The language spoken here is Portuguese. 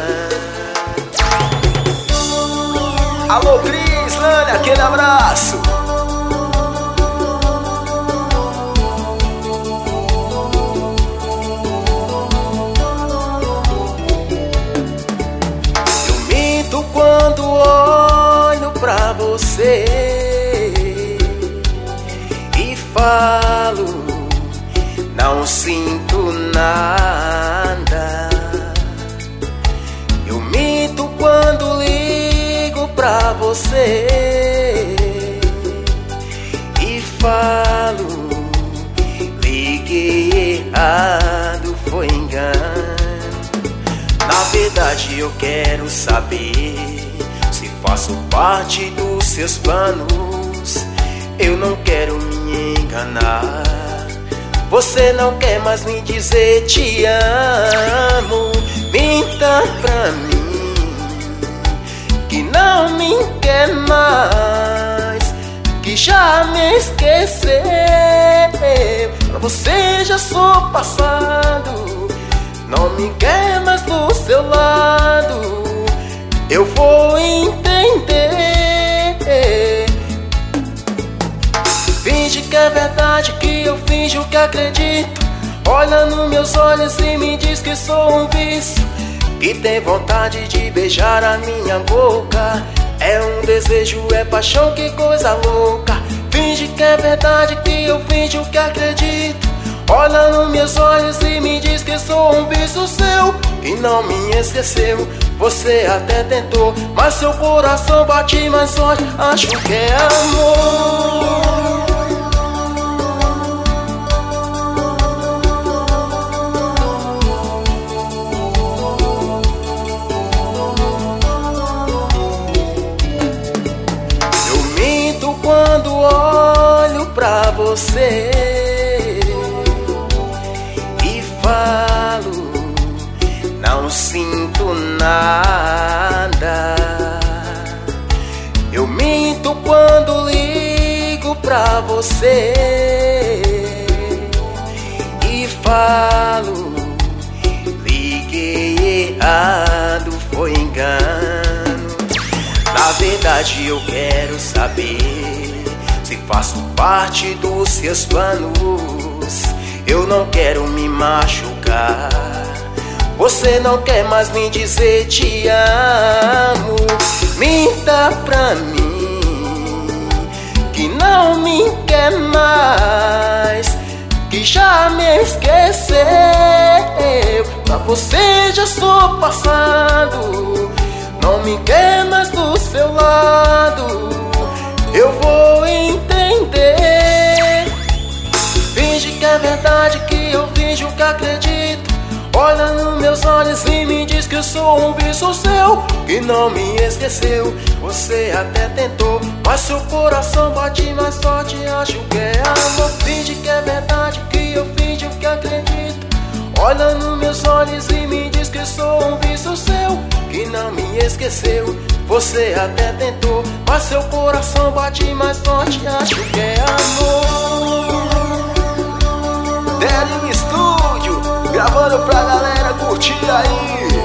Alô, Cris, Lânia, aquele abraço. Eu minto quando olho pra você e falo, não sinto nada. Eu minto quando ligo pra você e falo, liguei errado, foi engano. Na verdade eu quero saber se faço parte dos seus planos. Eu não quero me enganar. Você não quer mais me dizer te amo. Minta pra mim que não me quer mais, que já me esqueceu. Pra você já sou passado, não me quer mais do seu lado. Eu vou entender. Finge que é verdade, que eu finjo que acredito. Olha nos meus olhos e me diz que sou um vício, que tem vontade de beijar a minha boca. É um desejo, é paixão, que coisa louca. Finge que é verdade, que eu finjo que acredito. Olha nos meus olhos e me diz que sou um vício seu, que não me esqueceu. Você até tentou, mas seu coração bate mais forte. Acho que é amor. Quando olho pra você e falo, não sinto nada. Eu minto quando ligo pra você e falo, liguei errado, foi engano. Na verdade eu quero saber se faço parte dos seus planos. Eu não quero me machucar. Você não quer mais me dizer te amo. Minta pra mim que não me quer mais, que já me esqueceu. Pra você já sou passado, não me quer mais do seu lado. Eu vou entender. Finge que é verdade, que eu finjo que acredito. Olha nos meus olhos e me diz que eu sou um vício seu, que não me esqueceu. Você até tentou, mas seu coração bate mais forte. Acho que é amor. Finge que é verdade, que eu finjo que acredito. Olha nos meus olhos e me diz que sou um vício seu, que não me esqueceu. Você até tentou, mas seu coração bate mais forte. Acho que é amor. Delinho Estúdio, gravando pra galera curtir aí.